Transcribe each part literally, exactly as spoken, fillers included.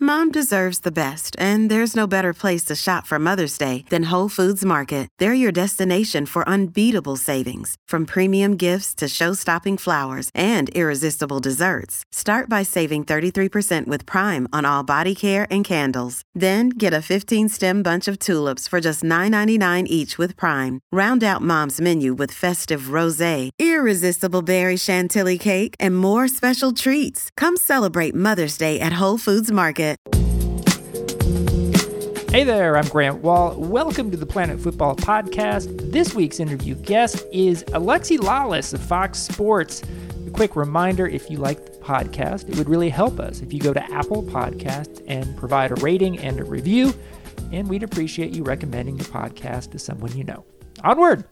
Mom deserves the best, and there's no better place to shop for Mother's Day than Whole Foods Market. They're your destination for unbeatable savings, from premium gifts to show-stopping flowers and irresistible desserts. Start by saving thirty-three percent with Prime on all body care and candles. Then get a fifteen-stem bunch of tulips for just nine ninety-nine each with Prime. Round out Mom's menu with festive rosé, irresistible berry chantilly cake, and more special treats. Come celebrate Mother's Day at Whole Foods Market. Hey there, I'm Grant Wall. Welcome to the Planet Football Podcast. This week's interview guest is Alexi Lalas of Fox Sports. A quick reminder, if you like the podcast, it would really help us if you go to Apple Podcasts and provide a rating and a review, and we'd appreciate you recommending the podcast to someone you know. Onward!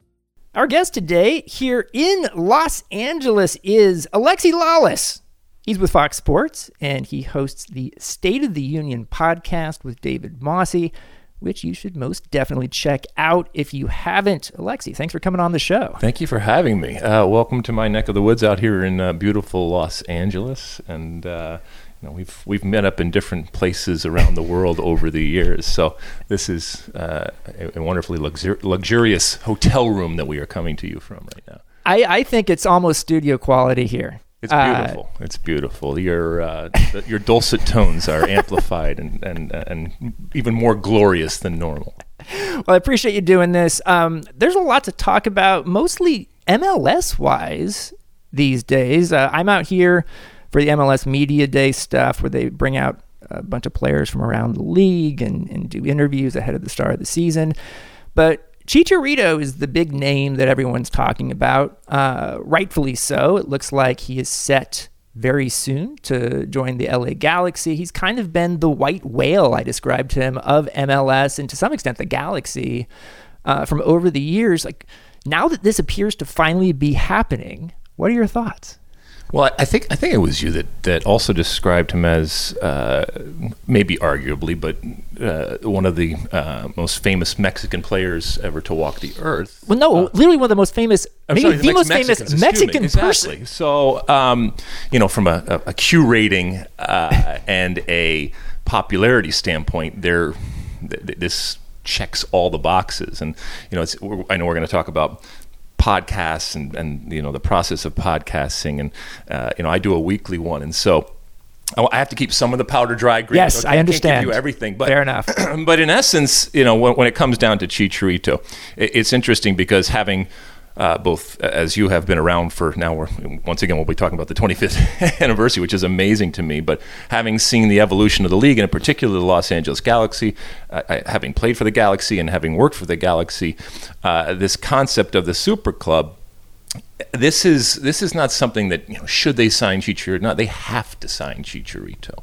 Our guest today here in Los Angeles is Alexi Lalas. He's with Fox Sports, and he hosts the State of the Union podcast with David Mosse, which you should most definitely check out if you haven't. Alexi, thanks for coming on the show. Thank you for having me. Uh, welcome to my neck of the woods out here in uh, beautiful Los Angeles, and uh, you know, we've we've met up in different places around the world over the years. So this is uh, a, a wonderfully luxur- luxurious hotel room that we are coming to you from right now. I, I think it's almost studio quality here. It's beautiful. Uh, it's beautiful. Your uh, the, your dulcet tones are amplified and, and and even more glorious than normal. Well, I appreciate you doing this. Um, there's a lot to talk about, mostly M L S-wise these days. Uh, I'm out here for the M L S Media Day stuff, where they bring out a bunch of players from around the league and, and do interviews ahead of the start of the season. But Chicharito is the big name that everyone's talking about, uh, rightfully so. It looks like he is set very soon to join the L A Galaxy. He's kind of been the white whale, I described him, of M L S, and to some extent the Galaxy uh, from over the years. Like, now that this appears to finally be happening, what are your thoughts? Well, I think I think it was you that, that also described him as uh, maybe arguably, but uh, one of the uh, most famous Mexican players ever to walk the earth. Well, no, uh, literally one of the most famous, maybe sorry, the, the most Mex- famous Mexican exactly. person. So, um, you know, from a, a, a Q rating uh, and a popularity standpoint, there, th- this checks all the boxes. And you know, it's, I know we're going to talk about podcasts and, and you know the process of podcasting, and uh, you know I do a weekly one, and so I have to keep some of the powder dry. Green, yes, so I, I understand. Can't give you everything, but fair enough. But in essence, you know, when, when it comes down to Chicharito, it, it's interesting because having uh, both, as you have been around for now, we're once again we'll be talking about the twenty-fifth anniversary, which is amazing to me. But having seen the evolution of the league, and in particular the Los Angeles Galaxy, uh, I, having played for the Galaxy and having worked for the Galaxy, uh, this concept of the Super Club. This is this is not something that, you know, should they sign Chicharito? Not, they have to sign Chicharito,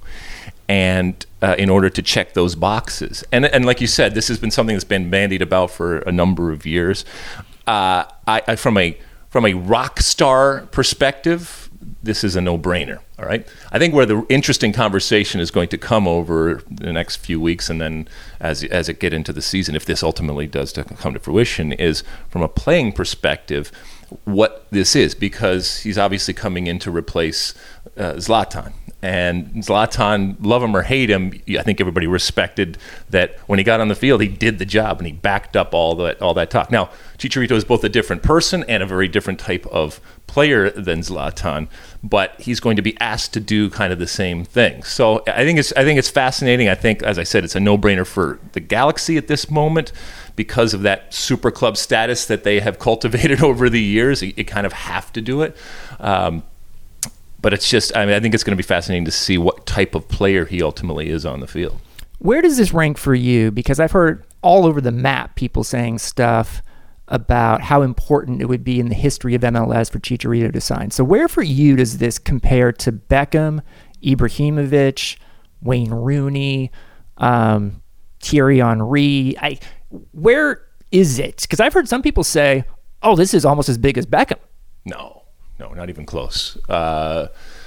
and uh, in order to check those boxes. And and like you said, this has been something that's been bandied about for a number of years. Uh, I, I from a from a rock star perspective, this is a no-brainer. All right. I think where the interesting conversation is going to come over the next few weeks, and then as as it get into the season, if this ultimately does to come to fruition, is from a playing perspective, what this is, because he's obviously coming in to replace uh, Zlatan. And Zlatan, love him or hate him, I think everybody respected that when he got on the field, he did the job and he backed up all that all that talk. Now, Chicharito is both a different person and a very different type of player than Zlatan, but he's going to be asked to do kind of the same thing. So I think it's I think it's fascinating. I think, as I said, it's a no-brainer for the Galaxy at this moment because of that super club status that they have cultivated over the years. You, you kind of have to do it. Um, But it's just, I mean, I think it's going to be fascinating to see what type of player he ultimately is on the field. Where does this rank for you? Because I've heard all over the map people saying stuff about how important it would be in the history of M L S for Chicharito to sign. So where for you does this compare to Beckham, Ibrahimovic, Wayne Rooney, um, Thierry Henry? I, where is it? Because I've heard some people say, oh, this is almost as big as Beckham. No. No, not even close. Uh,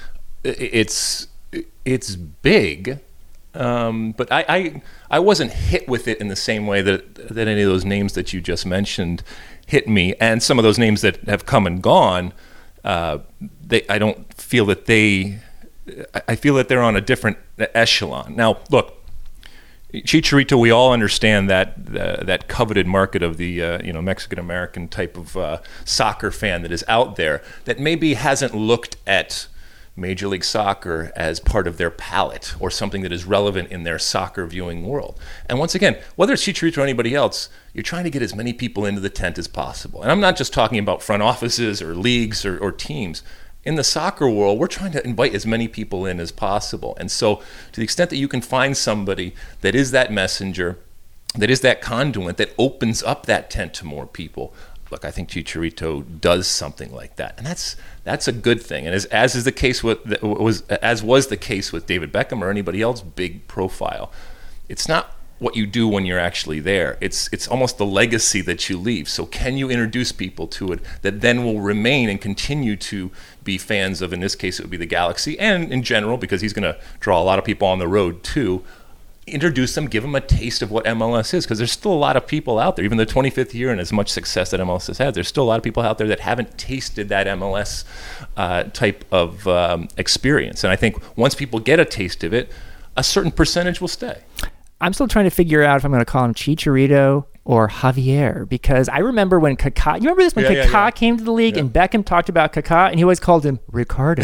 it's it's big, um, but I, I I wasn't hit with it in the same way that that any of those names that you just mentioned hit me, and some of those names that have come and gone. Uh, they I don't feel that they I feel that they're on a different echelon. Now, look, Chicharito, we all understand that uh, that coveted market of the uh, you know Mexican American type of uh, soccer fan that is out there that maybe hasn't looked at Major League Soccer as part of their palette or something that is relevant in their soccer viewing world. And once again, whether it's Chicharito or anybody else, you're trying to get as many people into the tent as possible. And I'm not just talking about front offices or leagues or, or teams. In the soccer world, we're trying to invite as many people in as possible. And so to the extent that you can find somebody that is that messenger, that is that conduit, that opens up that tent to more people, look, I think Chicharito does something like that. And that's that's a good thing. And as as is the case with was as was the case with David Beckham or anybody else big profile, it's not what you do when you're actually there. It's it's almost the legacy that you leave. So can you introduce people to it that then will remain and continue to be fans of, in this case, it would be the Galaxy, and in general, because he's going to draw a lot of people on the road too, introduce them, give them a taste of what M L S is, because there's still a lot of people out there, even the twenty-fifth year and as much success that M L S has had, there's still a lot of people out there that haven't tasted that M L S uh, type of um, experience. And I think once people get a taste of it, a certain percentage will stay. I'm still trying to figure out if I'm going to call him Chicharito or Javier, because I remember when Kaká, you remember this when yeah, Kaká yeah, yeah. came to the league yeah. and Beckham talked about Kaká and he always called him Ricardo,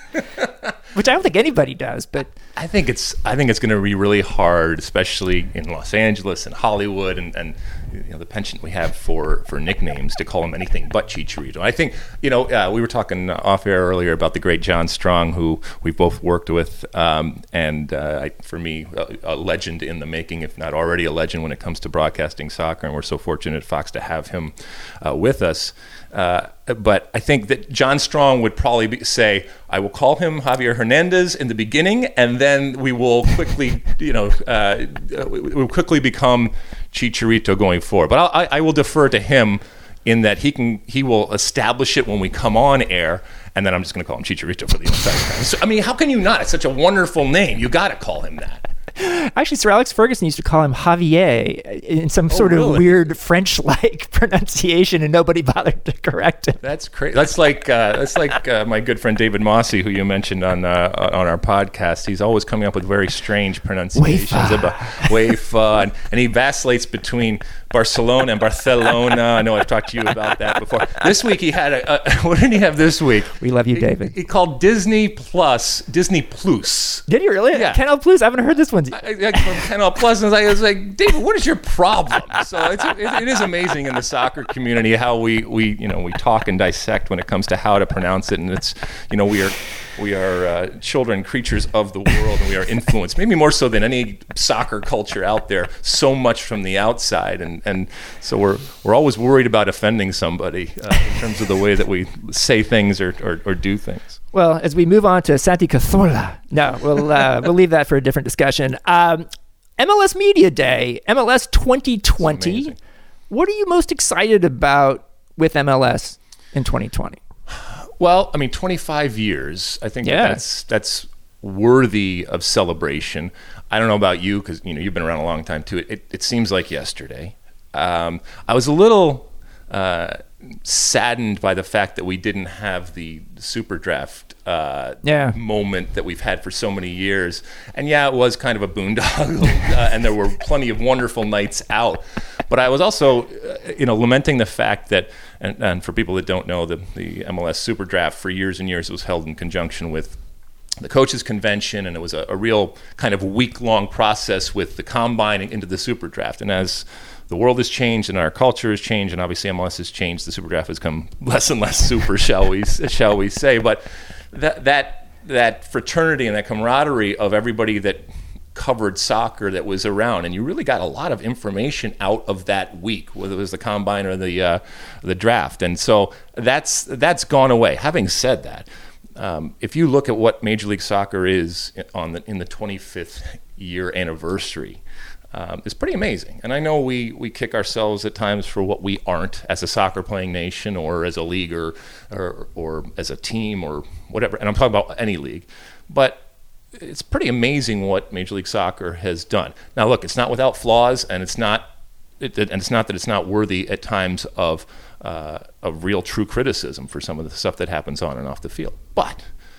which I don't think anybody does, but I think it's I think it's going to be really hard, especially in Los Angeles and Hollywood and, and you know, the penchant we have for, for nicknames to call him anything but Chicharito. I think, you know, uh, we were talking off air earlier about the great John Strong, who we've both worked with, um, and uh, I, for me, a, a legend in the making, if not already a legend when it comes to broadcasting soccer, and we're so fortunate at Fox to have him uh, with us. Uh, but I think that John Strong would probably be, say, I will call him Javier Hernandez in the beginning, and then we will quickly, you know, uh, we will quickly become Chicharito going forward. But I'll, I, I will defer to him in that he can he will establish it when we come on air, and then I'm just going to call him Chicharito for the entire time. So, I mean, how can you not? It's such a wonderful name. You got to call him that. Actually, Sir Alex Ferguson used to call him Javier in some Oh, sort really? of weird French-like pronunciation, and nobody bothered to correct him. That's crazy. That's like uh, that's like uh, my good friend David Mossy, who you mentioned on uh, on our podcast. He's always coming up with very strange pronunciations Wefa. about Wefa, and, and he vacillates between Barcelona and Barcelona. I know I've talked to you about that before. This week he had a, a what did he have this week? We love you, He- David. He, called Disney Plus Disney Plus. Did you really? Yeah. Canal Plus? I haven't heard this one. I, I, from Canal Plus, and I was like, I was like, David, what is your problem? So it's, it, it is amazing in the soccer community how we, we you know we talk and dissect when it comes to how to pronounce it, and it's you know we are we are uh, children, creatures of the world, and we are influenced, maybe more so than any soccer culture out there, so much from the outside, and and so we're we're always worried about offending somebody uh, in terms of the way that we say things or or, or do things. Well, as we move on to Santi Cazorla, no, we'll uh, we'll leave that for a different discussion. Um, M L S Media Day, M L S twenty twenty. Amazing. What are you most excited about with M L S in twenty twenty? Well, I mean, twenty-five years. I think Yeah. that's that's worthy of celebration. I don't know about you, because you know you've been around a long time too. It it, it seems like yesterday. Um, I was a little uh, saddened by the fact that we didn't have the super draft uh, Yeah. moment that we've had for so many years. And yeah, it was kind of a boondoggle, uh, and there were plenty of wonderful nights out. But I was also, uh, you know, lamenting the fact that, and, and for people that don't know, the, the M L S Super Draft for years and years was held in conjunction with the coaches convention, and it was a, a real kind of week-long process with the combine into the Super Draft. And as the world has changed and our culture has changed, and obviously M L S has changed, the Super Draft has come less and less super, shall we shall we say. But that that that fraternity and that camaraderie of everybody that covered soccer that was around, and you really got a lot of information out of that week, whether it was the combine or the uh, the draft. And so that's that's gone away. Having said that, um, if you look at what Major League Soccer is on the in the twenty-fifth year anniversary, Um, it's pretty amazing. And I know we, we kick ourselves at times for what we aren't as a soccer playing nation or as a league or, or or as a team or whatever. And I'm talking about any league. But it's pretty amazing what Major League Soccer has done. Now, look, it's not without flaws, and it's not it, and it's not that it's not worthy at times of uh, of real true criticism for some of the stuff that happens on and off the field. But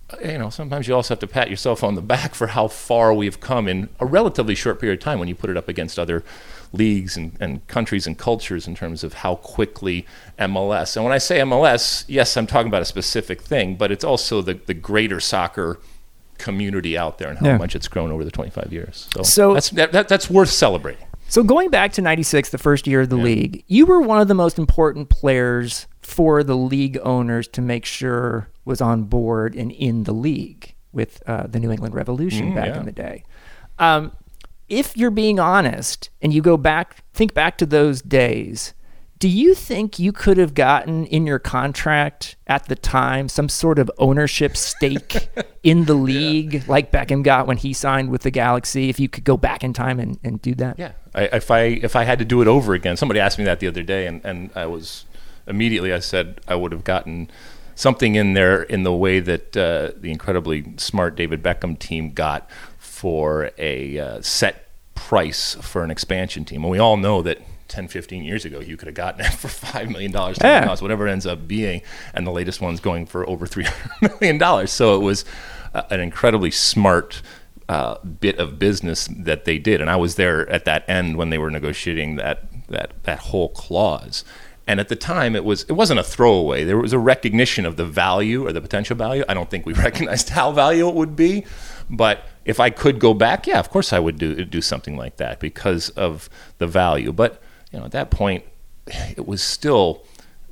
you know, sometimes you also have to pat yourself on the back for how far we've come in a relatively short period of time when you put it up against other leagues and, and countries and cultures in terms of how quickly M L S, and when I say M L S, yes, I'm talking about a specific thing, but it's also the, the greater soccer community out there and how yeah. much it's grown over the twenty-five years. So, so that's, that, that, that's worth celebrating. So going back to ninety-six, the first year of the yeah. league, you were one of the most important players for the league owners to make sure was on board and in the league with uh, the New England Revolution mm, back yeah. in the day. Um, if you're being honest and you go back, think back to those days, do you think you could have gotten in your contract at the time some sort of ownership stake in the league yeah. like Beckham got when he signed with the Galaxy, if you could go back in time and, and do that? Yeah. I, if I if I had to do it over again, somebody asked me that the other day, and, and I was immediately I said I would have gotten something in there in the way that uh, the incredibly smart David Beckham team got for a uh, set price for an expansion team. And we all know that ten, fifteen years ago, you could have gotten it for five million dollars, yeah. dollars, whatever it ends up being. And the latest one's going for over three hundred million dollars. So it was uh, an incredibly smart uh, bit of business that they did. And I was there at that end when they were negotiating that that that whole clause. And at the time, it was it wasn't a throwaway. There was a recognition of the value or the potential value. I don't think we recognized how valuable it would be. But if I could go back, yeah, of course I would do do something like that because of the value. But you know, at that point, it was still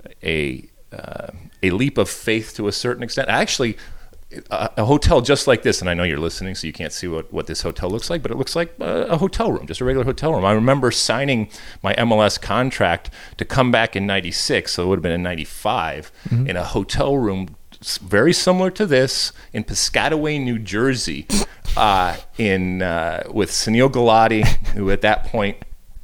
a uh, a leap of faith to a certain extent. Actually, a, a hotel just like this, and I know you're listening, so you can't see what, what this hotel looks like, but it looks like a, a hotel room, just a regular hotel room. I remember signing my M L S contract to come back in ninety-six, so it would have been in ninety-five, mm-hmm. in a hotel room very similar to this in Piscataway, New Jersey, uh, in uh, with Sunil Gulati, who at that point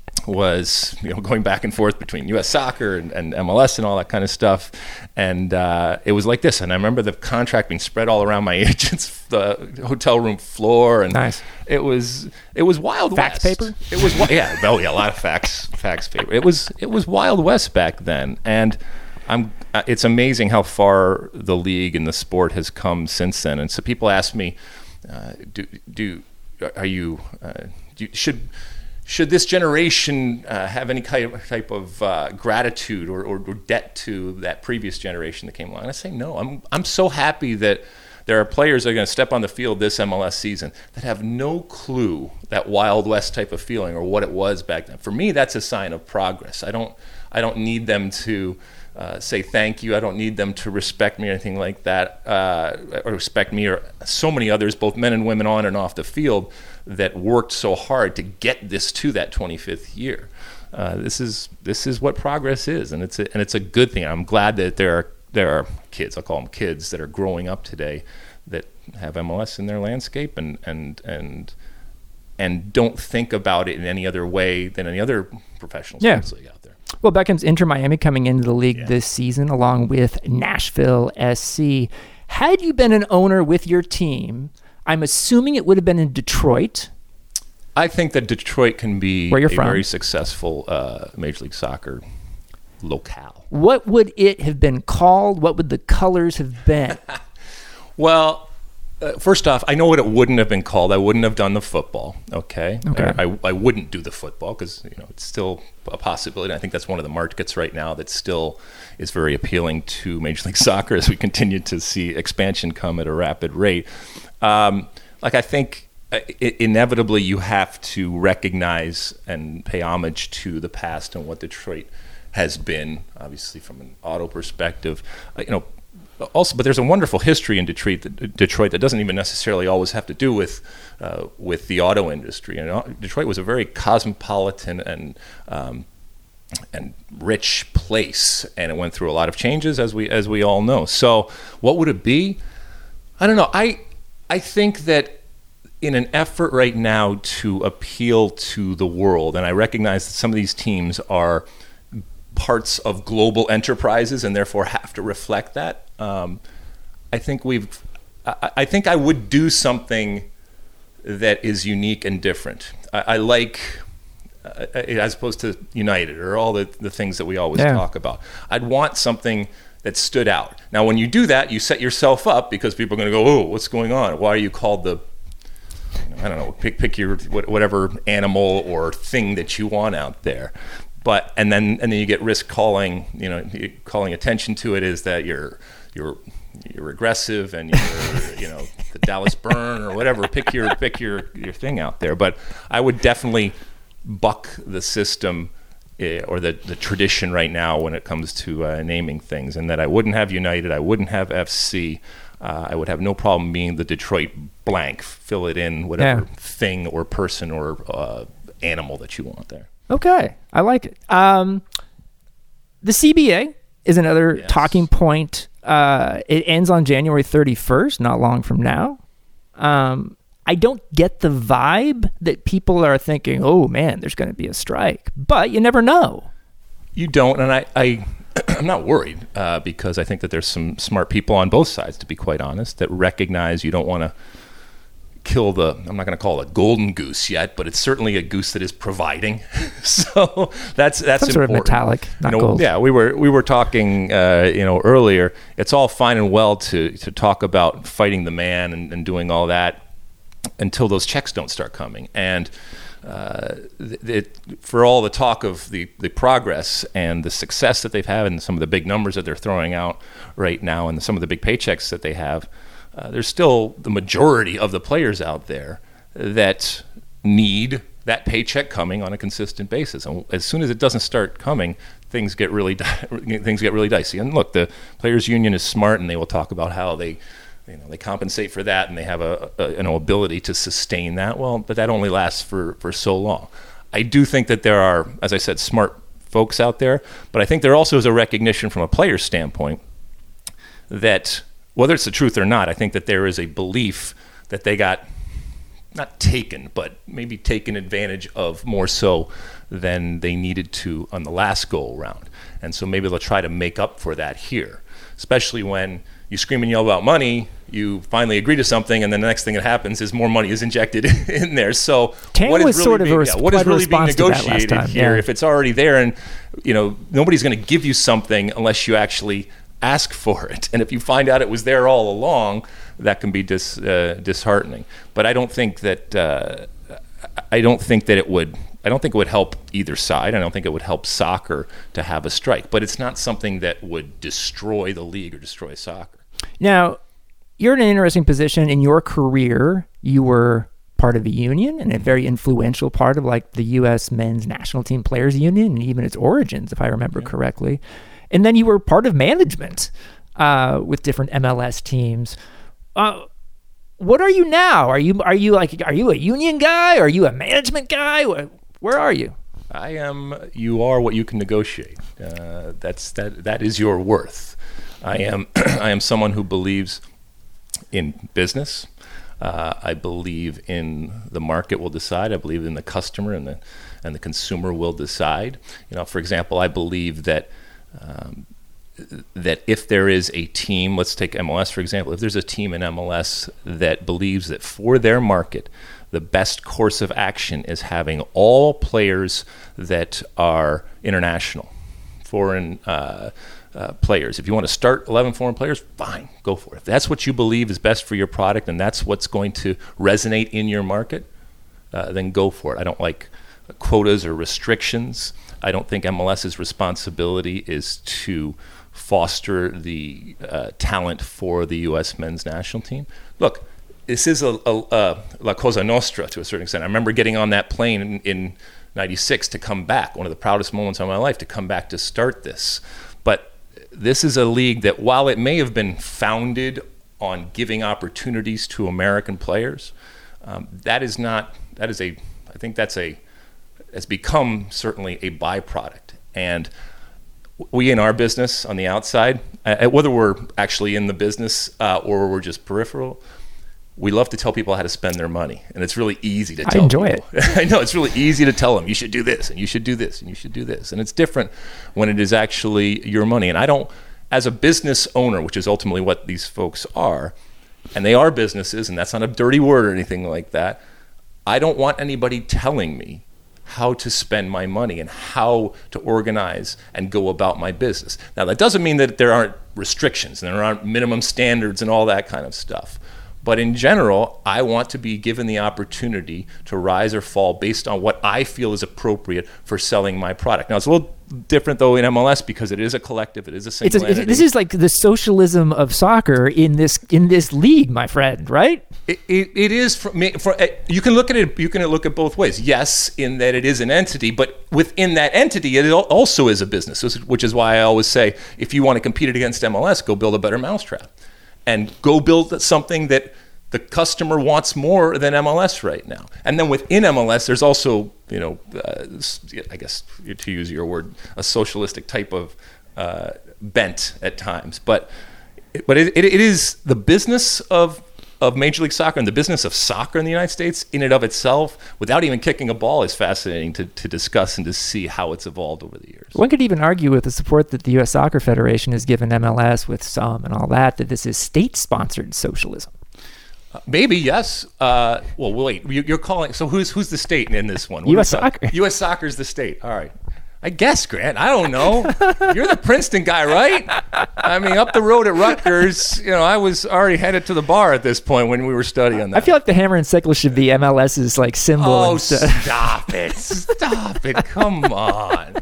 was, you know, going back and forth between U S Soccer and, and M L S and all that kind of stuff. And uh, it was like this. And I remember the contract being spread all around my agent's the hotel room floor. And nice. It was it was Wild fax West. Paper? It was yeah, oh yeah, a lot of fax fax paper. It was it was Wild West back then. And I'm it's amazing how far the league and the sport has come since then. And so people ask me, uh, do do are you uh, do you, should Should this generation uh, have any type, type of uh, gratitude or, or, or debt to that previous generation that came along? And I say no. I'm I'm so happy that there are players that are going to step on the field this M L S season that have no clue that Wild West type of feeling or what it was back then. For me, that's a sign of progress. I don't I don't need them to uh, say thank you. I don't need them to respect me or anything like that, uh, or respect me or so many others, both men and women on and off the field, that worked so hard to get this to that twenty-fifth year. Uh, this is this is what progress is, and it's a, and it's a good thing. I'm glad that there are there are kids, I'll call them kids, that are growing up today that have M L S in their landscape and and and and don't think about it in any other way than any other professional yeah. sports league out there. Well, Beckham's Inter Miami coming into the league yeah. this season, along with Nashville S C. Had you been an owner with your team, I'm assuming it would have been in Detroit. I think that Detroit can be Where you're a from. very successful uh, Major League Soccer locale. What would it have been called? What would the colors have been? Well, uh, first off, I know what it wouldn't have been called. I wouldn't have done the football, okay? Okay. I, I, I wouldn't do the football because, you know, it's still a possibility. I think that's one of the markets right now that still is very appealing to Major League Soccer as we continue to see expansion come at a rapid rate. Um, like I think uh, I- inevitably you have to recognize and pay homage to the past and what Detroit has been, obviously from an auto perspective. Uh, you know, also, but there's a wonderful history in Detroit that, Detroit that doesn't even necessarily always have to do with uh, with the auto industry. And uh, Detroit was a very cosmopolitan and um, and rich place, and it went through a lot of changes, as we as we all know. So, what would it be? I don't know. I I think that in an effort right now to appeal to the world, and I recognize that some of these teams are parts of global enterprises and therefore have to reflect that. Um, I think we've. I, I think I would do something that is unique and different. I, I like, uh, as opposed to United or all the, the things that we always yeah. talk about. I'd want something that stood out. Now, when you do that, you set yourself up because people are going to go, oh, what's going on? Why are you called the, you know, I don't know, pick pick your whatever animal or thing that you want out there. But and then and then you get risk calling, you know, calling attention to it is that you're you're you're aggressive and you're you know the Dallas Burn or whatever. Pick your pick your your thing out there. But I would definitely buck the system uh, or the the tradition right now when it comes to uh, naming things, and that I wouldn't have United, I wouldn't have F C. Uh, I would have no problem being the Detroit blank. Fill it in whatever Yeah. thing or person or uh, animal that you want there. Okay, I like it. Um, the C B A is another Yes. talking point. Uh, it ends on January thirty-first, not long from now. Um, I don't get the vibe that people are thinking, oh man, there's going to be a strike, but you never know. You don't, and I, I I'm not worried uh, because I think that there's some smart people on both sides, to be quite honest, that recognize you don't want to kill the, I'm not going to call it a golden goose yet, but it's certainly a goose that is providing. So that's that's Some sort of important. metallic, not you know, gold. Yeah, we were we were talking, uh, you know, earlier. It's all fine and well to to talk about fighting the man and, and doing all that until those checks don't start coming. And uh, it, it, for all the talk of the, the progress and the success that they've had and some of the big numbers that they're throwing out right now and some of the big paychecks that they have, uh, there's still the majority of the players out there that need that paycheck coming on a consistent basis. And as soon as it doesn't start coming, things get really di- things get really dicey. And look, the players union is smart, and they will talk about how they you know they compensate for that, and they have a, a you know ability to sustain that. Well, but that only lasts for for so long. I do think that there are, as I said, smart folks out there, but I think there also is a recognition from a player's standpoint that whether it's the truth or not, I think that there is a belief that they got not taken, but maybe taken advantage of more so than they needed to on the last go around. And so maybe they'll try to make up for that here, especially when you scream and yell about money, you finally agree to something, and then the next thing that happens is more money is injected in there. So Tan what was is really sort of being, a yeah, what is quite a really being response to that last negotiated time, here yeah. if it's already there? And you know nobody's going to give you something unless you actually ask for it. And if you find out it was there all along, that can be dis, uh, disheartening. But I don't think that uh, I don't think that it would. I don't think it would help either side. I don't think it would help soccer to have a strike. But it's not something that would destroy the league or destroy soccer. Now, you're in an interesting position in your career. You were part of a union and a very influential part of like the U S men's national team players union and even its origins, if I remember yeah. correctly. And then you were part of management uh, with different M L S teams. Uh, what are you now? Are you are you like are you a union guy? Are you a management guy? Where are you? I am. You are what you can negotiate. Uh, that's that. That is your worth. I am. I am someone who believes in business. Uh, I believe in the market will decide. I believe in the customer and the and the consumer will decide. You know, for example, I believe that. Um, that if there is a team, let's take M L S for example, if there's a team in M L S that believes that for their market, the best course of action is having all players that are international, foreign uh, uh, players. If you want to start eleven foreign players, fine, go for it. If that's what you believe is best for your product and that's what's going to resonate in your market, uh, then go for it. I don't like quotas or restrictions. I don't think MLS's responsibility is to foster the uh, talent for the U S men's national team. Look, this is a, a, a La Cosa Nostra to a certain extent. I remember getting on that plane in, in ninety-six to come back, one of the proudest moments of my life, to come back to start this. But this is a league that, while it may have been founded on giving opportunities to American players, um, that is not, that is a, I think that's a, has become certainly a byproduct. And we in our business on the outside, uh, whether we're actually in the business uh, or we're just peripheral, we love to tell people how to spend their money. And it's really easy to tell I enjoy people. it. I know, it's really easy to tell them, you should do this, and you should do this, and you should do this. And it's different when it is actually your money. And I don't, as a business owner, which is ultimately what these folks are, and they are businesses, and that's not a dirty word or anything like that, I don't want anybody telling me how to spend my money and how to organize and go about my business. Now, that doesn't mean that there aren't restrictions and there aren't minimum standards and all that kind of stuff. But in general, I want to be given the opportunity to rise or fall based on what I feel is appropriate for selling my product. Now, it's a little different, though, in M L S because it is a collective. It is a single it's a, entity. This is like the socialism of soccer in this in this league, my friend, right? It, it, it is. For me, for, you can look at it. You can look at both ways. Yes, in that it is an entity, but within that entity, it also is a business, which is why I always say, if you want to compete against M L S, go build a better mousetrap. And go build something that the customer wants more than M L S right now. And then within M L S, there's also, you know, uh, I guess to use your word, a socialistic type of uh, bent at times. But but it, it, it is the business of of Major League Soccer and the business of soccer in the United States in and of itself, without even kicking a ball, is fascinating to, to discuss and to see how it's evolved over the years. One could even argue with the support that the U S Soccer Federation has given M L S with some and all that, that this is state-sponsored socialism. Uh, maybe, yes. Uh, well, wait, you, you're calling, so who's who's the state in this one? What U S Soccer. U S Soccer is the state. All right. I guess, Grant. I don't know. You're the Princeton guy, right? I mean, up the road at Rutgers, you know, I was already headed to the bar at this point when we were studying that. I feel like the hammer and sickle should be MLS's like symbol. Oh, instead. stop it. Stop it. Come on.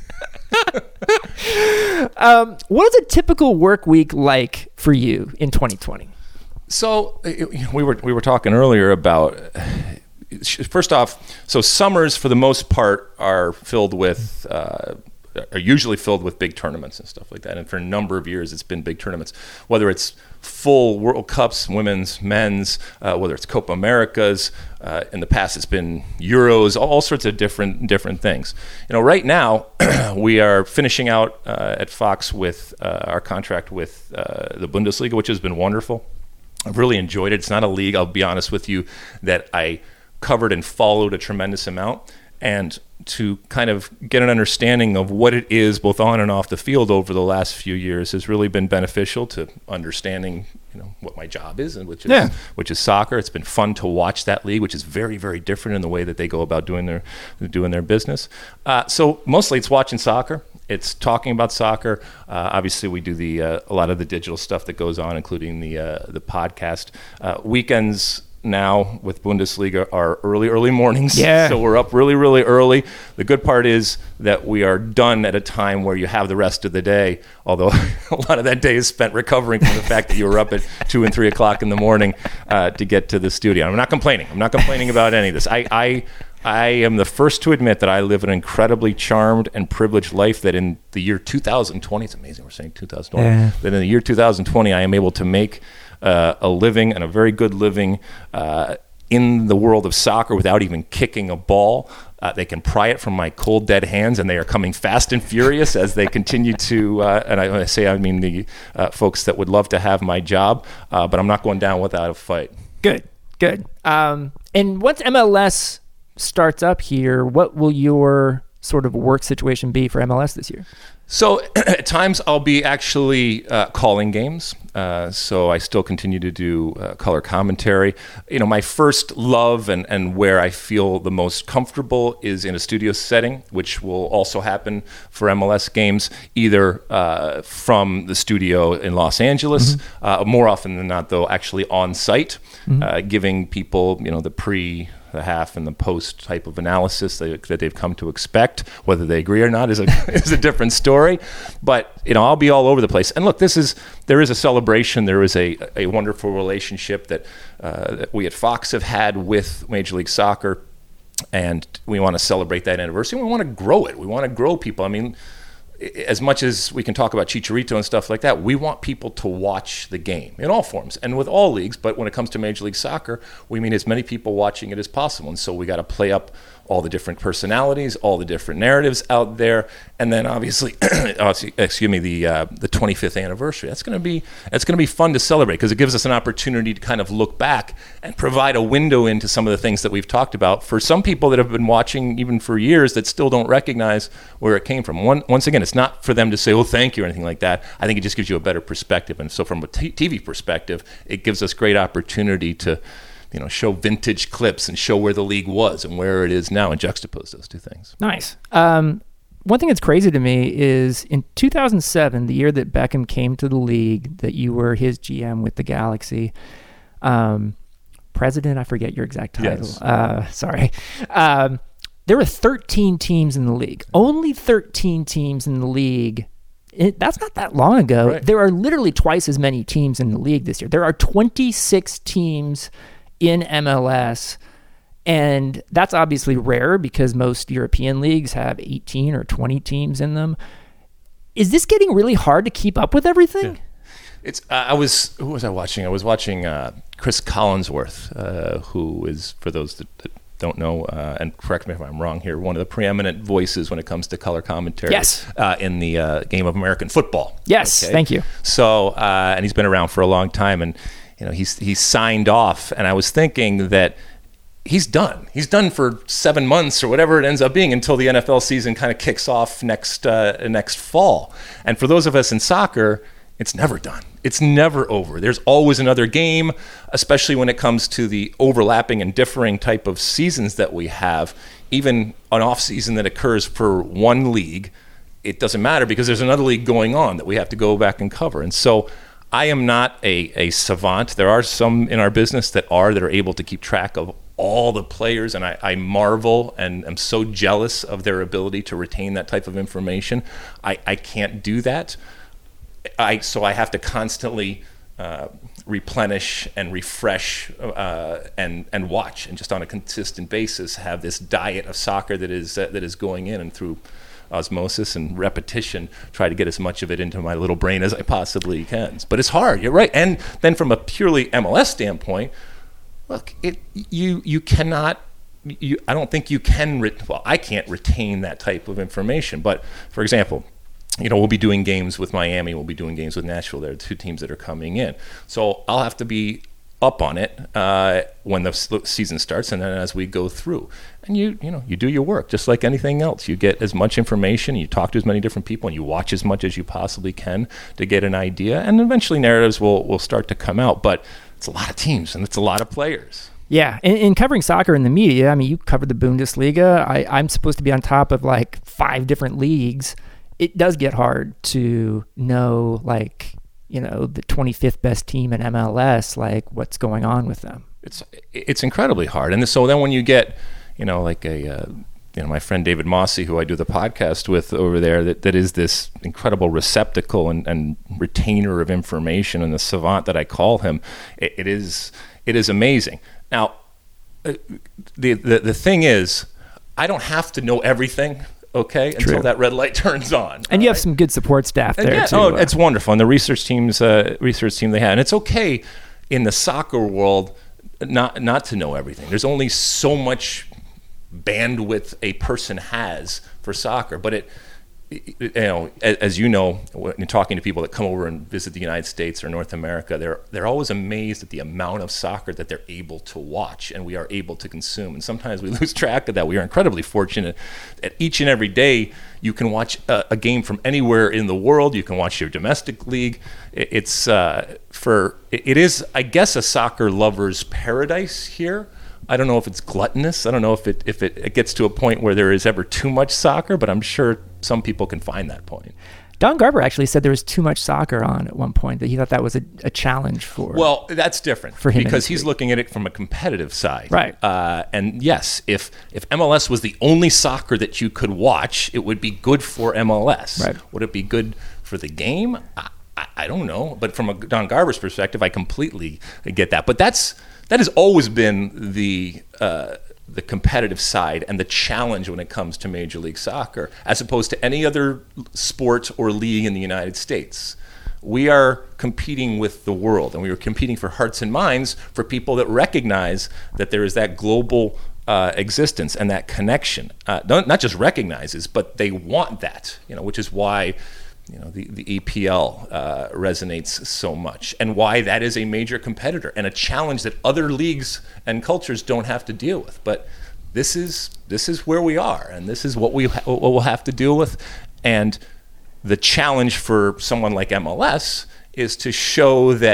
um, what is a typical work week like for you in twenty twenty? So we were we were talking earlier about... First off, so summers for the most part are filled with, uh, are usually filled with big tournaments and stuff like that. And for a number of years, it's been big tournaments, whether it's full World Cups, women's, men's, uh, whether it's Copa Americas. Uh, in the past, it's been Euros, all, all sorts of different different things. You know, right now we are finishing out uh, at Fox with uh, our contract with uh, the Bundesliga, which has been wonderful. I've really enjoyed it. It's not a league, I'll be honest with you, that I covered and followed a tremendous amount, and to kind of get an understanding of what it is both on and off the field over the last few years has really been beneficial to understanding, you know, what my job is, and which is yeah. which is soccer. It's been fun to watch that league, which is very, very different in the way that they go about doing their doing their business. Uh, so mostly it's watching soccer. It's talking about soccer. Uh, obviously, we do the uh, a lot of the digital stuff that goes on, including the uh, the podcast. Uh, weekends now with Bundesliga are early, early mornings. Yeah. So we're up really, really early. The good part is that we are done at a time where you have the rest of the day, although a lot of that day is spent recovering from the fact that you were up at two and three o'clock in the morning uh, to get to the studio. I'm not complaining. I'm not complaining about any of this. I, I I am the first to admit that I live an incredibly charmed and privileged life, that in the year two thousand twenty, it's amazing we're saying two thousand twenty, yeah. that in the year two thousand twenty I am able to make uh, a living, and a very good living, uh, in the world of soccer without even kicking a ball. Uh, they can pry it from my cold, dead hands, and they are coming fast and furious as they continue to, uh, and I, when I say I mean the uh, folks that would love to have my job, uh, but I'm not going down without a fight. Good, good. Um, and once M L S starts up here, what will your sort of work situation be for M L S this year? So at times I'll be actually uh, calling games. Uh, so I still continue to do uh, color commentary. You know, my first love and, and where I feel the most comfortable is in a studio setting, which will also happen for M L S games, either uh, from the studio in Los Angeles, mm-hmm. uh, more often than not, though, actually on site, mm-hmm. uh, giving people, you know, the pre, the half, and the post type of analysis that, that they've come to expect. Whether they agree or not is a is a different story. But you know, I'll be all over the place. And look, this is there is a celebration. There is a a wonderful relationship that uh, that we at Fox have had with Major League Soccer, and we want to celebrate that anniversary. We want to grow it. We want to grow people. I mean, as much as we can talk about Chicharito and stuff like that, we want people to watch the game in all forms and with all leagues. But when it comes to Major League Soccer, we mean as many people watching it as possible. And so we got to play up all the different personalities, all the different narratives out there, and then obviously, excuse me, the uh, the twenty-fifth anniversary. That's going to be that's going to be fun to celebrate, because it gives us an opportunity to kind of look back and provide a window into some of the things that we've talked about for some people that have been watching even for years that still don't recognize where it came from. One, once again, it's not for them to say, "Oh, thank you," or anything like that. I think it just gives you a better perspective, and so from a t- T V perspective, it gives us great opportunity to, you know, show vintage clips and show where the league was and where it is now, and juxtapose those two things. Nice. Um, one thing that's crazy to me is in two thousand seven, the year that Beckham came to the league, that you were his G M with the Galaxy, um, president, I forget your exact title. Yes. Uh, sorry. Um, there were thirteen teams in the league. Only thirteen teams in the league. It, that's not that long ago. Right. There are literally twice as many teams in the league this year. There are twenty-six teams in M L S, and that's obviously rare because most European leagues have eighteen or twenty teams in them. Is this getting really hard to keep up with everything? Yeah. It's. Uh, I was. Who was I watching? I was watching uh, Chris Collinsworth, uh, who is, for those that, that don't know, uh, and correct me if I'm wrong here, one of the preeminent voices when it comes to color commentary. Yes. Uh, in the uh, game of American football. Yes. Okay? Thank you. So, uh, and he's been around for a long time, and you know, he's he's signed off, and I was thinking that he's done. He's done for seven months or whatever it ends up being until the N F L season kind of kicks off next uh, next fall. And for those of us in soccer, it's never done. It's never over. There's always another game, especially when it comes to the overlapping and differing type of seasons that we have. Even an off season that occurs for one league, it doesn't matter because there's another league going on that we have to go back and cover. And so I am not a, a savant. There are some in our business that are, that are able to keep track of all the players, and I, I marvel and am so jealous of their ability to retain that type of information. I, I can't do that. I so I have to constantly uh, replenish and refresh uh, and and watch, and just on a consistent basis have this diet of soccer that is uh, that is going in, and through osmosis and repetition try to get as much of it into my little brain as I possibly can. But it's hard. You're right. And then from a purely M L S standpoint, look, it you you cannot. You, I don't think you can. Re- well, I can't retain that type of information. But for example, you know, we'll be doing games with Miami. We'll be doing games with Nashville. There are two teams that are coming in. So I'll have to be up on it uh, when the season starts, and then as we go through. And you, you know, you do your work just like anything else. You get as much information, you talk to as many different people, and you watch as much as you possibly can to get an idea. And eventually, narratives will will start to come out. But it's a lot of teams, and it's a lot of players. Yeah, in, in covering soccer in the media, I mean, you covered the Bundesliga. I, I'm supposed to be on top of like five different leagues. It does get hard to know, like, you know, the twenty-fifth best team in M L S, like what's going on with them. It's it's incredibly hard. And so then when you get, you know, like a, uh, you know, my friend David Mossy, who I do the podcast with over there, that, that is this incredible receptacle and, and retainer of information, and the savant that I call him, it, it is it is amazing. Now, uh, the, the the thing is, I don't have to know everything. Okay, True. Until that red light turns on. And you right? have some good support staff there yeah, too. Oh, it's wonderful. And the research teams, uh, research team they have, and it's okay in the soccer world not not to know everything. There's only so much bandwidth a person has for soccer, but it, it you know, as, as you know, when you're talking to people that come over and visit the United States or North America, they're they're always amazed at the amount of soccer that they're able to watch and we are able to consume. And sometimes we lose track of that. We are incredibly fortunate that each and every day you can watch a, a game from anywhere in the world. You can watch your domestic league. It, it's uh, for it, it is, I guess, a soccer lover's paradise here. I don't know if it's gluttonous. I don't know if it if it, it gets to a point where there is ever too much soccer, but I'm sure some people can find that point. Don Garber actually said there was too much soccer on at one point, that he thought that was a, a challenge for Well, that's different for him because he's looking at it from a competitive side. Right. Uh, and yes, if if M L S was the only soccer that you could watch, it would be good for M L S. Right. Would it be good for the game? I, I, I don't know. But from a Don Garber's perspective, I completely get that. But that's that has always been the uh, the competitive side and the challenge when it comes to Major League Soccer, as opposed to any other sport or league in the United States. We are competing with the world, and we are competing for hearts and minds for people that recognize that there is that global uh, existence and that connection. Uh, not, not just recognizes, but they want that, you know, which is why you know, the, the E P L uh, resonates so much, and why that is a major competitor and a challenge that other leagues and cultures don't have to deal with. But this is this is where we are, and this is what we ha- what we'll have to deal with. And the challenge for someone like M L S is to show that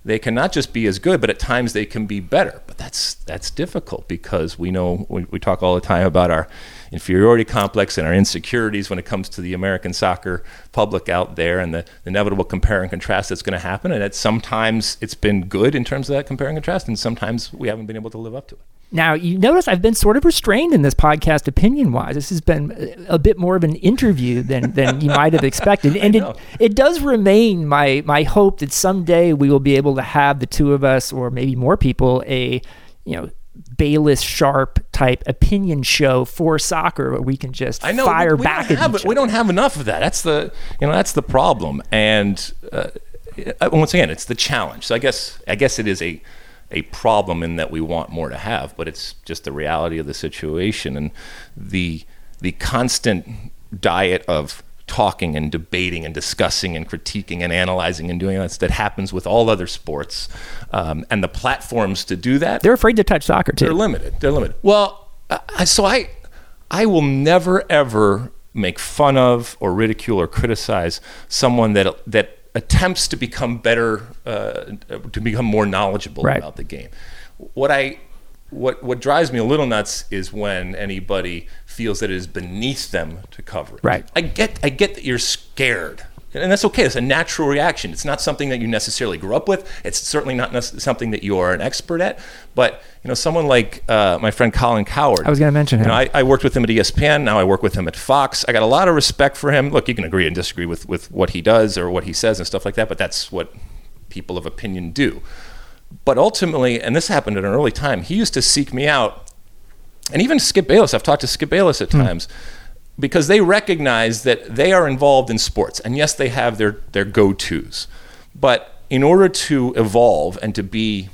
they can not just be as good, but at times they can be better. But that's that's difficult because we know, we, we talk all the time about our inferiority complex and our insecurities when it comes to the American soccer public out there, and the, the inevitable compare and contrast that's going to happen. And that sometimes it's been good in terms of that compare and contrast, and sometimes we haven't been able to live up to it. Now, you notice I've been sort of restrained in this podcast opinion-wise. This has been a bit more of an interview than, than you might have expected. And it, it does remain my my hope that someday we will be able to have the two of us, or maybe more people, a, you know, Bayless Sharp type opinion show for soccer where we can just I know, fire we, we back don't at have, each other. We don't have enough of that. That's the, you know, that's the problem. And uh, once again, it's the challenge. So I guess I guess it is a a problem in that we want more to have, but it's just the reality of the situation, and the the constant diet of talking and debating and discussing and critiquing and analyzing and doing that that happens with all other sports, um, and the platforms to do that. They're afraid to touch soccer too. They're limited. They're limited. Well, uh, so I I will never ever make fun of or ridicule or criticize someone that that attempts to become better, uh, to become more knowledgeable right. about the game. What I, what what drives me a little nuts is when anybody feels that it is beneath them to cover it. Right. I get, I get that you're scared, and that's okay. It's a natural reaction. It's not something that you necessarily grew up with. It's certainly not nec- something that you are an expert at. But you know, someone like uh, my friend Colin Cowherd. I was going to mention him. You know, I, I worked with him at E S P N. Now I work with him at Fox. I got a lot of respect for him. Look, you can agree and disagree with, with what he does or what he says and stuff like that, but that's what people of opinion do. But ultimately, and this happened at an early time, he used to seek me out, and even Skip Bayless. I've talked to Skip Bayless at Hmm. times, because they recognize that they are involved in sports. And yes, they have their, their go-tos. But in order to evolve and to be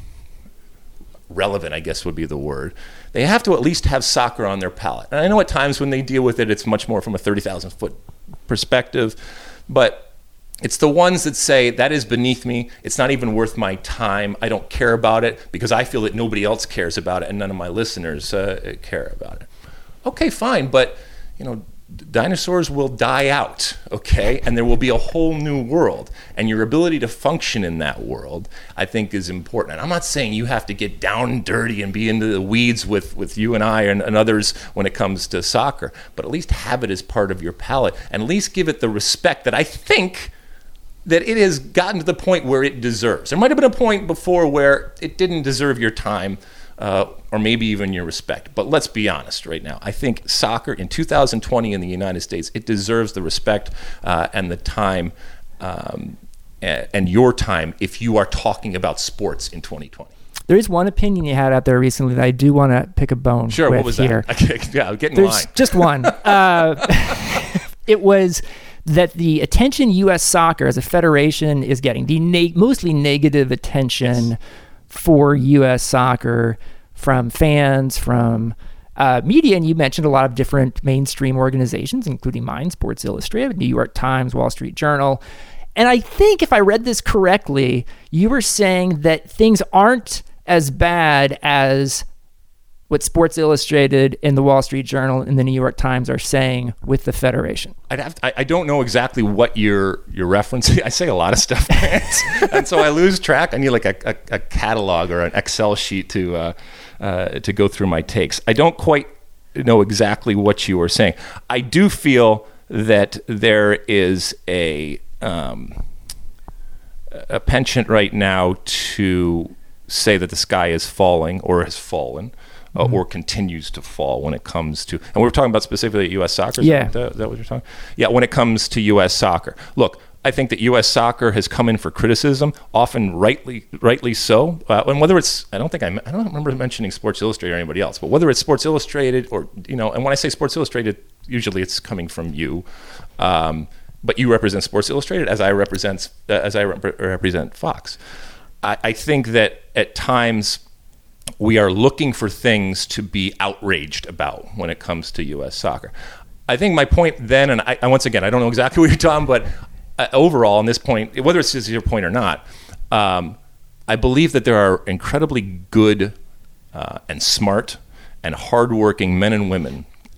relevant, I guess would be the word, they have to at least have soccer on their palette. And I know at times when they deal with it, it's much more from a thirty thousand foot perspective. But it's the ones that say, that is beneath me. It's not even worth my time. I don't care about it because I feel that nobody else cares about it and none of my listeners uh, care about it. Okay, fine. But you know, dinosaurs will die out, okay? And there will be a whole new world. And your ability to function in that world, I think, is important. And I'm not saying you have to get down and dirty and be into the weeds with, with you and I and, and others when it comes to soccer, but at least have it as part of your palette, and at least give it the respect that I think that it has gotten to the point where it deserves. There might have been a point before where it didn't deserve your time, Uh, or maybe even your respect. But let's be honest right now. I think soccer in two thousand twenty in the United States, it deserves the respect uh, and the time um, and, and your time if you are talking about sports in twenty twenty. There is one opinion you had out there recently that I do want to pick a bone sure, with what was here. that? Yeah, get in There's line. just one. uh, it was that the attention U S Soccer as a federation is getting, the ne- mostly negative attention yes. for U S Soccer from fans, from uh, media, and you mentioned a lot of different mainstream organizations, including mine, Sports Illustrated, New York Times, Wall Street Journal. And I think if I read this correctly, you were saying that things aren't as bad as what Sports Illustrated and the Wall Street Journal and the New York Times are saying with the federation. I'd have to, I, I don't know exactly what you're you're referencing. I say a lot of stuff, and so I lose track. I need like a, a, a catalog or an Excel sheet to uh, uh, to go through my takes. I don't quite know exactly what you were saying. I do feel that there is a um, a penchant right now to say that the sky is falling or has fallen. Uh, mm-hmm. or continues to fall when it comes to, and we're talking about specifically U S soccer. Yeah. Is that, is that what you're talking? Yeah, when it comes to U S soccer. Look, I think that U S soccer has come in for criticism, often rightly rightly so. Uh, and whether it's, I don't think I, I don't remember mentioning Sports Illustrated or anybody else, but whether it's Sports Illustrated or, you know, and when I say Sports Illustrated, usually it's coming from you. Um, but you represent Sports Illustrated as I represent, uh, as I rep- represent Fox. I, I think that at times, we are looking for things to be outraged about when it comes to U S soccer. I think my point then, and I, I once again, I don't know exactly what you're talking, but uh, overall on this point, whether it's your point or not, um, I believe that there are incredibly good uh, and smart and hardworking men and women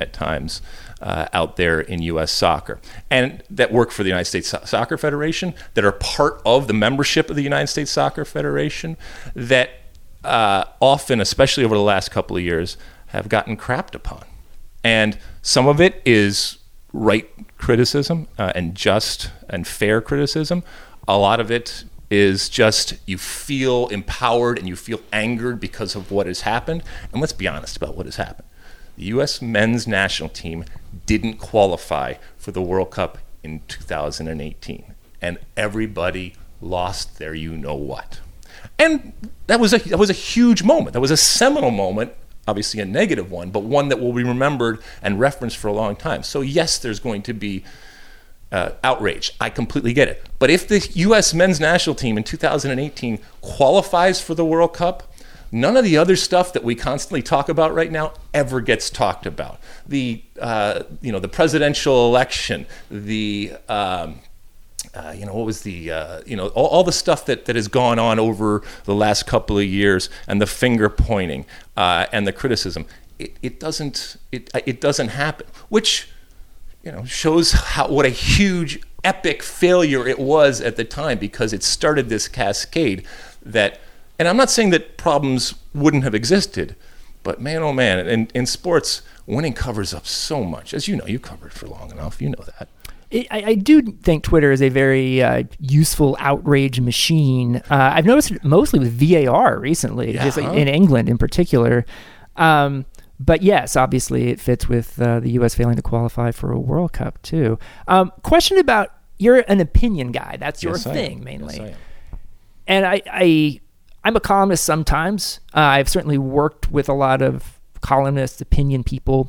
at times uh, out there in U S soccer, and that work for the United States so- Soccer Federation, that are part of the membership of the United States Soccer Federation, that uh, often, especially over the last couple of years, have gotten crapped upon. And some of it is right criticism uh, and just and fair criticism. A lot of it is just you feel empowered and you feel angered because of what has happened. And let's be honest about what has happened. The U S men's national team didn't qualify for the World Cup in two thousand eighteen. And everybody lost their you-know-what. And that was a that was a huge moment. That was a seminal moment, obviously a negative one, but one that will be remembered and referenced for a long time. So yes, there's going to be uh, outrage. I completely get it. But if the U S men's national team in two thousand eighteen qualifies for the World Cup, none of the other stuff that we constantly talk about right now ever gets talked about. The uh, you know the presidential election, the um, Uh, you know, what was the, uh, you know, all, all the stuff that, that has gone on over the last couple of years, and the finger pointing uh, and the criticism. It, it doesn't it it doesn't happen, which, you know, shows how what a huge epic failure it was at the time, because it started this cascade that, and I'm not saying that problems wouldn't have existed, but man, oh man, in, in sports, winning covers up so much. As you know, you covered for long enough, you know that. I, I do think Twitter is a very uh, useful outrage machine. Uh, I've noticed it mostly with V A R recently, Yeah, just huh? in England in particular. Um, but yes, obviously it fits with uh, the U S failing to qualify for a World Cup too. Um, question about, you're an opinion guy. That's your Yes, I thing am. mainly. Yes, I am. And I, I, I'm a columnist sometimes. Uh, I've certainly worked with a lot of columnists, opinion people.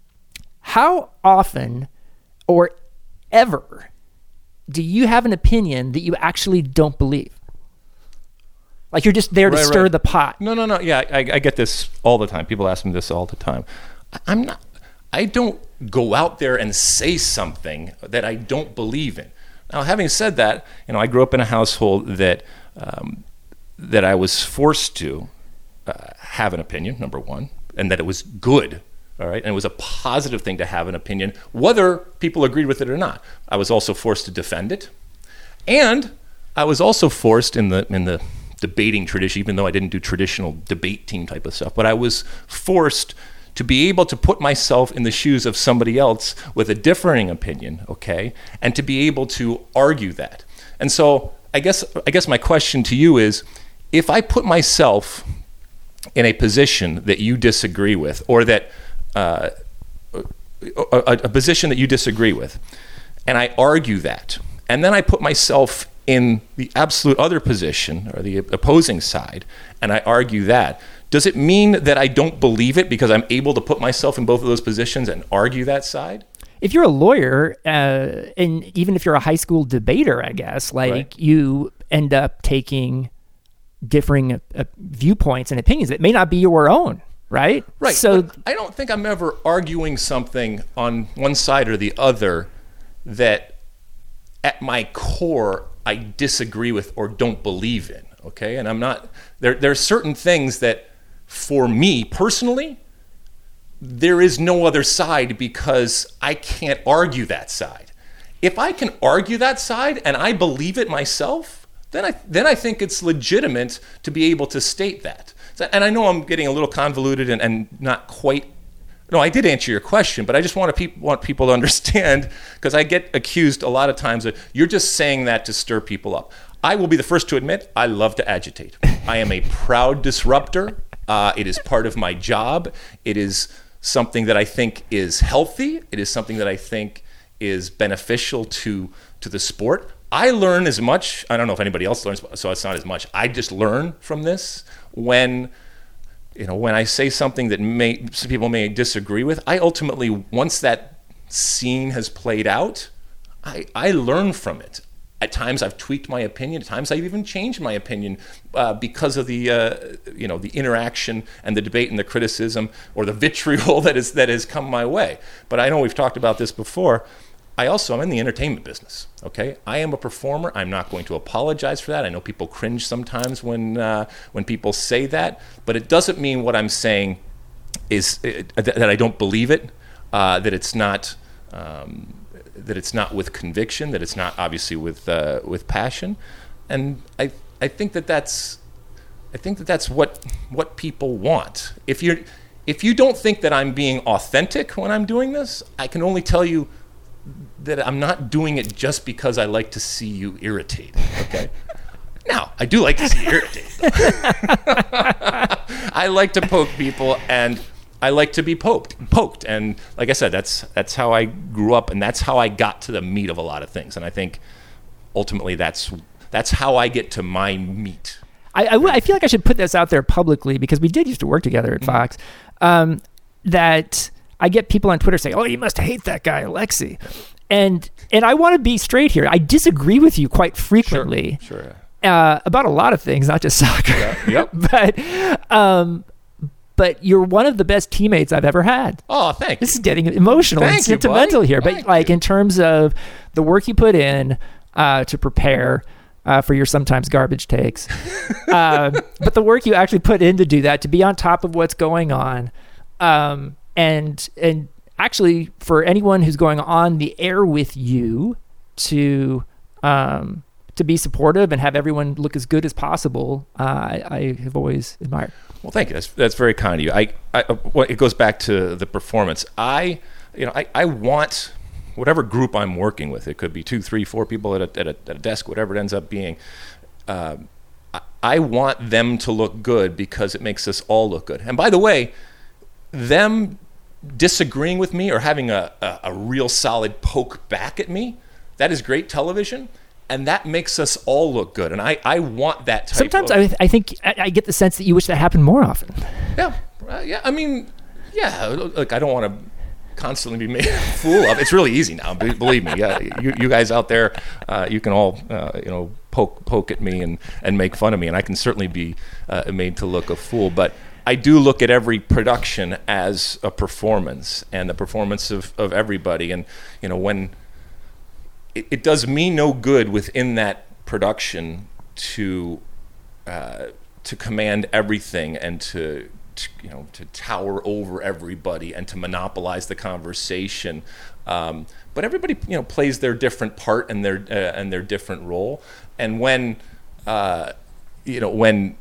How often or ever do you have an opinion that you actually don't believe? Like you're just there to Right, stir right. the pot. No, no, no. Yeah, I, I get this all the time. People ask me this all the time. I- I'm not. I don't go out there and say something that I don't believe in. Now, having said that, you know, I grew up in a household that um, that I was forced to uh, have an opinion. Number one, and that it was good. All right, and it was a positive thing to have an opinion, whether people agreed with it or not. I was also forced to defend it, and I was also forced in the in the debating tradition, even though I didn't do traditional debate team type of stuff, but I was forced to be able to put myself in the shoes of somebody else with a differing opinion, okay, and to be able to argue that. And so I guess I guess my question to you is, if I put myself in a position that you disagree with, or that uh, a, a position that you disagree with, and I argue that, and then I put myself in the absolute other position, or the opposing side, and I argue that, does it mean that I don't believe it because I'm able to put myself in both of those positions and argue that side? If you're a lawyer, uh, and even if you're a high school debater, I guess, like Right. you end up taking differing uh, uh, viewpoints and opinions that may not be your own, right? Right. So but I don't think I'm ever arguing something on one side or the other that at my core I disagree with or don't believe in, okay? And I'm not, there, there are certain things that for me personally, there is no other side because I can't argue that side. If I can argue that side and I believe it myself, then I then I think it's legitimate to be able to state that. So, and I know I'm getting a little convoluted and, and not quite. No, I did answer your question, but I just want to pe- want people to understand, because I get accused a lot of times that you're just saying that to stir people up. I will be the first to admit I love to agitate. I am a proud disruptor. Uh, it is part of my job. It is something that I think is healthy. It is something that I think is beneficial to to the sport. I learn as much, I don't know if anybody else learns, so it's not as much. I just learn from this when, you know, when I say something that may some people may disagree with. I ultimately, once that scene has played out, I, I learn from it. At times I've tweaked my opinion. At times I've even changed my opinion uh, because of the uh, you know the interaction and the debate and the criticism or the vitriol that is that has come my way. But I know we've talked about this before. I also am in the entertainment business. Okay, I am a performer. I'm not going to apologize for that. I know people cringe sometimes when uh, when people say that, but it doesn't mean what I'm saying is uh, that I don't believe it. uh, that it's not um, that it's not with conviction, that it's not obviously with uh, with passion, and I I think that that's I think that that's what what people want. If you're if you don't think that I'm being authentic when I'm doing this, I can only tell you that I'm not doing it just because I like to see you irritated. Okay. Now, I do like to see you irritated. I like to poke people, and I like to be poked. Poked, and like I said, that's that's how I grew up, and that's how I got to the meat of a lot of things. And I think ultimately, that's that's how I get to my meat. I, I, I feel like I should put this out there publicly because we did used to work together at mm-hmm. Fox. Um, that I get people on Twitter saying, "Oh, you must hate that guy, Alexi," and and I want to be straight here. I disagree with you quite frequently. Sure. sure. Uh, about a lot of things, not just soccer. Yeah, yep. but, um, but you're one of the best teammates I've ever had. Oh, thank you. This is getting emotional thank and sentimental you, here. Thank but like you. in terms of the work you put in uh, to prepare uh, for your sometimes garbage takes, uh, but the work you actually put in to do that, to be on top of what's going on, um, and and actually for anyone who's going on the air with you to. Um, to be supportive and have everyone look as good as possible, uh, I, I have always admired. Well, thank you. That's, that's very kind of you. I, I, well, it goes back to the performance. I, you know, I, I want whatever group I'm working with. It could be two, three, four people at a, at a, at a desk, whatever it ends up being. Uh, I, I want them to look good because it makes us all look good. And by the way, them disagreeing with me or having a, a, a real solid poke back at me, that is great television. And that makes us all look good. And I, I want that type Sometimes of... I, I think I, I get the sense that you wish that happened more often. Yeah. Uh, yeah. I mean, yeah. Look, I don't want to constantly be made a fool of. It's really easy now. Be, believe me. Yeah. You, you guys out there, uh, you can all, uh, you know, poke poke at me and, and make fun of me. And I can certainly be uh, made to look a fool. But I do look at every production as a performance and the performance of, of everybody. And, you know, when... It, it does me no good within that production to uh, to command everything and to, to you know to tower over everybody and to monopolize the conversation. Um, but everybody you know plays their different part and their uh, and their different role. And when uh, you know when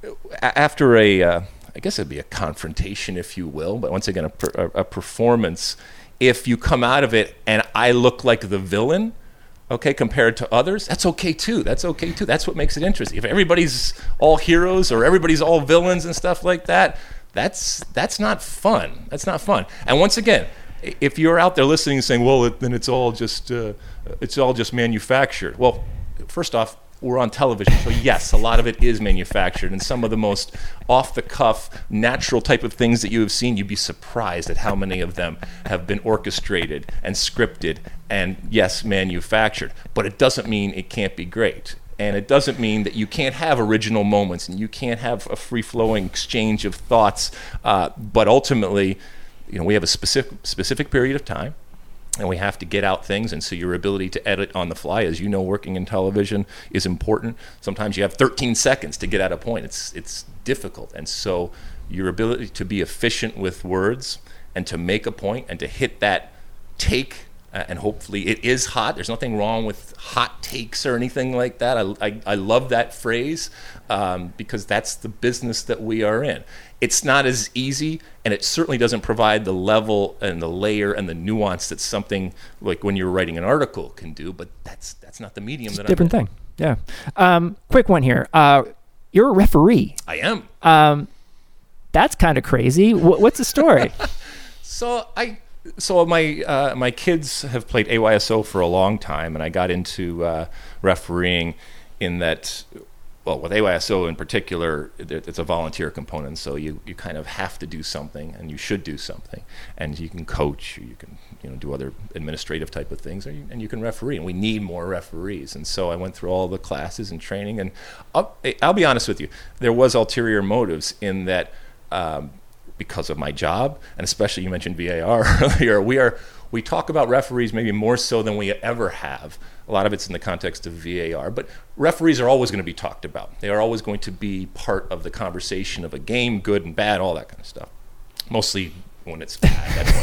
after a uh, I guess it'd be a confrontation, if you will, but once again a, per, a, a performance. If you come out of it and I look like the villain, okay, compared to others, that's okay too. That's okay too. That's what makes it interesting. If everybody's all heroes or everybody's all villains and stuff like that, that's that's not fun. That's not fun. And once again, if you're out there listening and saying, well, it, then it's all just uh, it's all just manufactured. Well, first off, we're on television, so yes, a lot of it is manufactured, and some of the most off-the-cuff, natural type of things that you have seen, you'd be surprised at how many of them have been orchestrated and scripted and, yes, manufactured. But it doesn't mean it can't be great, and it doesn't mean that you can't have original moments and you can't have a free-flowing exchange of thoughts. Uh, but ultimately, you know, we have a specific specific period of time. And we have to get out things, and so your ability to edit on the fly, as you know, working in television is important. Sometimes you have thirteen seconds to get at a point. It's it's difficult, and so your ability to be efficient with words and to make a point and to hit that take, uh, and hopefully it is hot. There's nothing wrong with hot takes or anything like that. I I, I love that phrase um, because that's the business that we are in. It's not as easy, and it certainly doesn't provide the level and the layer and the nuance that something like when you're writing an article can do, but that's that's not the medium that I'm in. Different thing, yeah. Um, quick one here. Uh, you're a referee. I am. Um, that's kind of crazy. W- what's the story? so I, so my uh, my kids have played A Y S O for a long time, and I got into uh, refereeing in that. Well, with A Y S O in particular, it's a volunteer component, so you, you kind of have to do something, and you should do something, and you can coach, or you can you know do other administrative type of things, or you, and you can referee, and we need more referees. And so I went through all the classes and training, and I'll, I'll be honest with you, there was ulterior motives in that um, because of my job, and especially you mentioned V A R earlier, we are we talk about referees maybe more so than we ever have. A lot of it's in the context of V A R, but referees are always going to be talked about. They are always going to be part of the conversation of a game, good and bad, all that kind of stuff. Mostly when it's bad, that's when, that's when we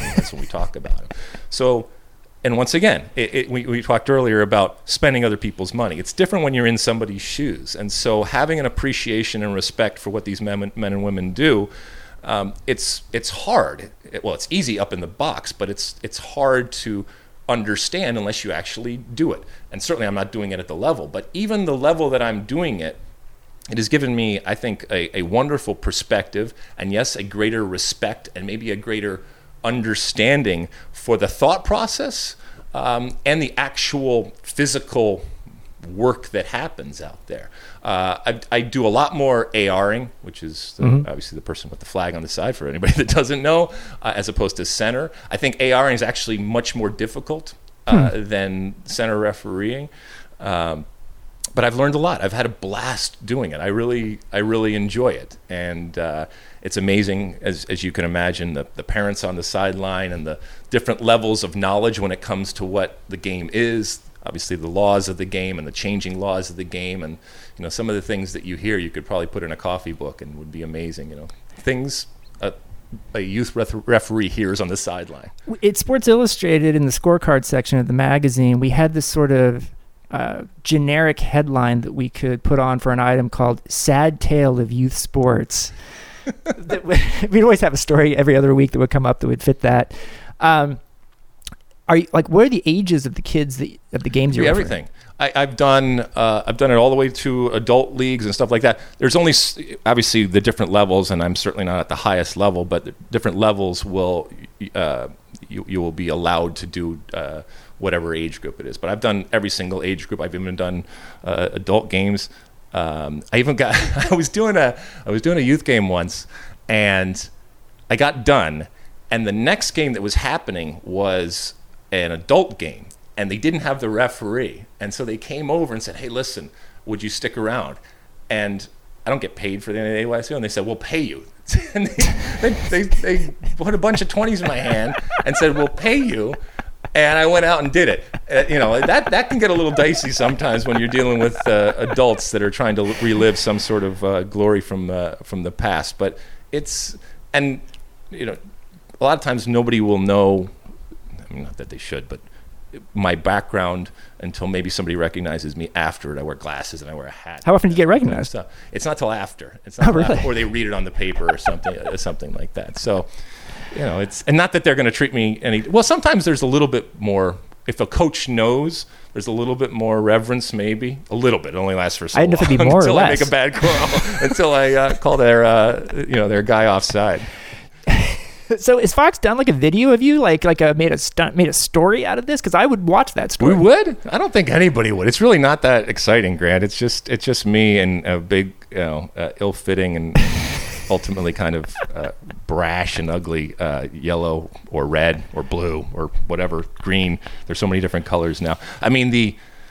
we talk about them. So, and once again, it, it, we, we talked earlier about spending other people's money. It's different when you're in somebody's shoes. And so having an appreciation and respect for what these men, men and women do, um, it's it's hard. It, well, it's easy up in the box, but it's it's hard to understand unless you actually do it. And certainly I'm not doing it at the level, but even the level that I'm doing it, it has given me, I think, a, a wonderful perspective, and yes, a greater respect and maybe a greater understanding for the thought process um, and the actual physical work that happens out there. Uh, I, I do a lot more ARing, which is the, mm-hmm. obviously the person with the flag on the side for anybody that doesn't know, uh, as opposed to center. I think ARing is actually much more difficult uh, hmm. than center refereeing. Um, but I've learned a lot. I've had a blast doing it. I really, I really enjoy it. And uh, it's amazing, as as you can imagine, the, the parents on the sideline and the different levels of knowledge when it comes to what the game is, obviously the laws of the game and the changing laws of the game, and you know some of the things that you hear you could probably put in a coffee book and would be amazing. You know things a, a youth ref- referee hears on the sideline. At Sports Illustrated, in the scorecard section of the magazine, we had this sort of uh, generic headline that we could put on for an item called "Sad Tale of Youth Sports." We'd always have a story every other week that would come up that would fit that. Um, Are you, like, what are the ages of the kids that, of the games you're yeah, everything? I, I've done uh, I've done it all the way to adult leagues and stuff like that. There's only obviously the different levels, and I'm certainly not at the highest level, but the different levels will uh, you you will be allowed to do uh, whatever age group it is. But I've done every single age group. I've even done uh, adult games. Um, I even got I was doing a I was doing a youth game once, and I got done, and the next game that was happening was an adult game, and they didn't have the referee, and so they came over and said, "Hey, listen, would you stick around?" And I don't get paid for the A Y C, and they said, "We'll pay you." And they, they, they, they put a bunch of twenties in my hand and said, "We'll pay you." And I went out and did it. Uh, you know, that that can get a little dicey sometimes when you're dealing with uh, adults that are trying to relive some sort of uh, glory from uh, from the past. But it's, and you know, a lot of times nobody will know. I mean, not that they should, but my background until maybe somebody recognizes me after it. I wear glasses and I wear a hat. How often do you get recognized? So it's not till after. It's not oh, really? After, or they read it on the paper or something, or something like that. So, you know, it's, and not that they're going to treat me any, well, sometimes there's a little bit more, if a coach knows, there's a little bit more reverence, maybe a little bit. It only lasts for so I didn't know if it'd be more until or I less. make a bad call, until I uh, call their, uh, you know, their guy offside. So is Fox done like a video of you, like like a made a stunt, made a story out of this? Because I would watch that story. We would. I don't think anybody would. It's really not that exciting, Grant. It's just it's just me and a big, you know, uh, ill-fitting and ultimately kind of uh, brash and ugly uh, yellow or red or blue or whatever, green. There's so many different colors now. I mean, the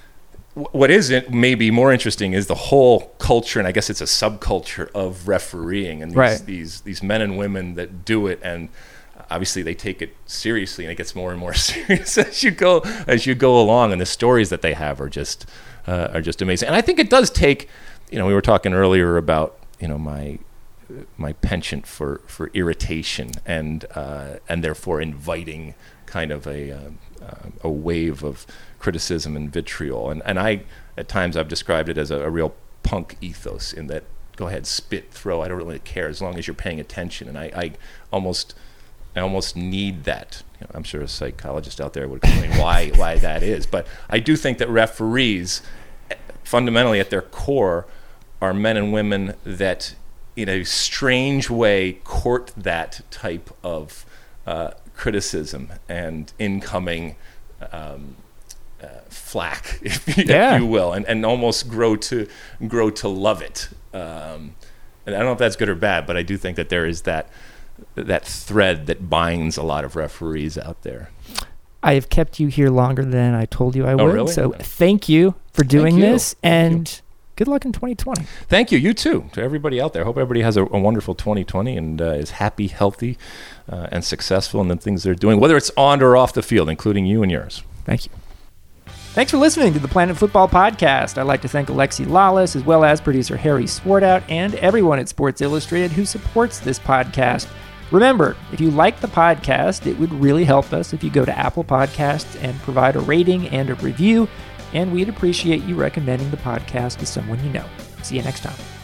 what is it maybe more interesting is the whole culture, and I guess it's a subculture of refereeing, and these, right. these these men and women that do it, and obviously they take it seriously, and it gets more and more serious as you go as you go along, and the stories that they have are just uh, are just amazing. And I think it does take, you know, we were talking earlier about, you know, my my penchant for for irritation and uh, and therefore inviting kind of a uh, uh, a wave of criticism and vitriol, and and I at times I've described it as a, a real punk ethos, in that go ahead, spit, throw, I don't really care as long as you're paying attention. And I, I almost I almost need that. You know, I'm sure a psychologist out there would explain why why that is, but I do think that referees fundamentally at their core are men and women that in a strange way court that type of uh, criticism and incoming um, uh, flack, if, yeah. if you will, and, and almost grow to grow to love it. Um, and I don't know if that's good or bad, but I do think that there is that that thread that binds a lot of referees out there. I have kept you here longer than I told you I would. Oh, really? So thank you for doing Thank you. this, and Thank you. Good luck in twenty twenty. Thank you. You too. To everybody out there. Hope everybody has a, a wonderful twenty twenty and uh, is happy, healthy, uh, and successful in the things they're doing, whether it's on or off the field, including you and yours. Thank you. Thanks for listening to the Planet Football Podcast. I'd like to thank Alexi Lawless, as well as producer Harry Swartout, and everyone at Sports Illustrated who supports this podcast. Remember, if you like the podcast, it would really help us if you go to Apple Podcasts and provide a rating and a review, and we'd appreciate you recommending the podcast to someone you know. See you next time.